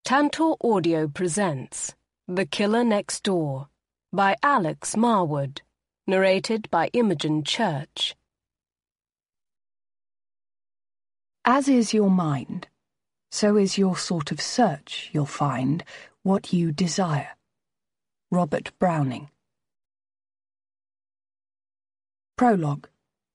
Tantor Audio presents The Killer Next Door by Alex Marwood, narrated by Imogen Church. As is your mind, so is your sort of search. You'll find what you desire. Robert Browning. Prologue.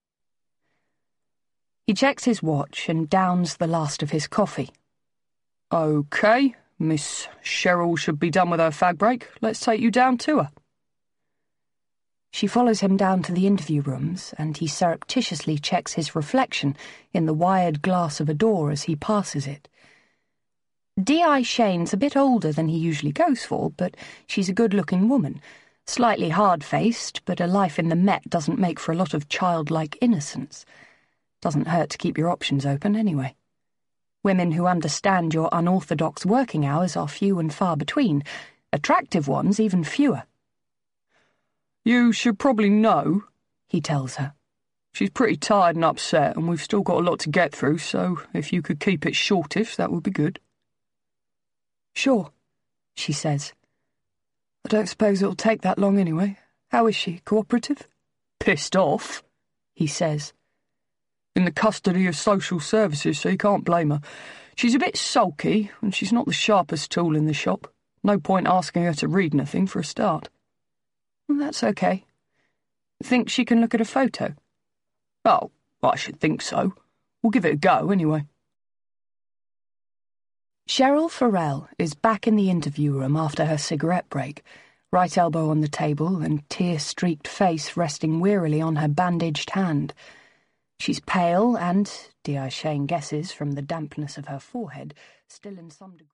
He checks his watch and downs the last of his coffee. OK, Miss Cheryl should be done with her fag break. Let's take you down to her. She follows him down to the interview rooms, and he surreptitiously checks his reflection in the wired glass of a door as he passes it. D.I. Shane's a bit older than he usually goes for, but she's a good-looking woman, slightly hard-faced, but a life in the Met doesn't make for a lot of childlike innocence. Doesn't hurt to keep your options open, anyway. Women who understand your unorthodox working hours are few and far between, attractive ones even fewer. You should probably know, he tells her. She's pretty tired and upset, and we've still got a lot to get through, so if you could keep it shortish, that would be good. Sure, she says. I don't suppose it'll take that long anyway. How is she, cooperative? Pissed off, he says. In the custody of social services, so you can't blame her. She's a bit sulky, and she's not the sharpest tool in the shop. No point asking her to read anything for a start. Well, that's okay. Think she can look at a photo? Oh, I should think so. We'll give it a go, anyway. Cheryl Farrell is back in the interview room after her cigarette break, right elbow on the table and tear-streaked face resting wearily on her bandaged hand. She's pale and, D.I. Shane guesses from the dampness of her forehead, still in some degree...